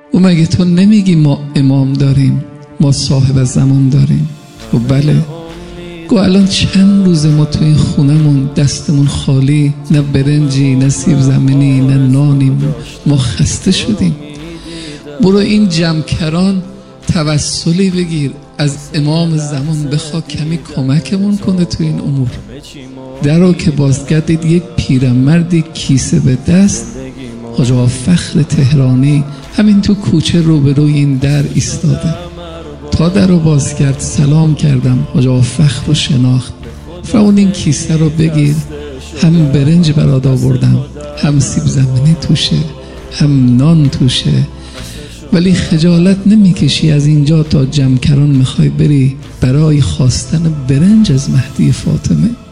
و مگه تو نمیگی ما امام داریم، ما صاحب زمان داریم؟ و بله. گو الان چند روز ما توی این خونمون دستمون خالی، نه برنجی نه سیب زمینی نه نانی، ما خسته شدیم. برو این جمکران توسلی بگیر از امام زمان، بخوا کمی کمکمون کنه تو این امور. درو که باز کردید یک پیرمردی کیسه به دست، حاج آقا فخر تهرانی همین تو کوچه روبروی این در ایستاده. تا در رو باز کرد سلام کردم، حاج آقا فخر رو شناخت، فرمود این کیسه رو بگیر، هم برنج برات آوردم، هم سیب زمینی توشه، هم نان توشه، ولی خجالت نمیکشی از اینجا تا جمکران میخوای بری برای خواستن برنج از مهدی فاطمه؟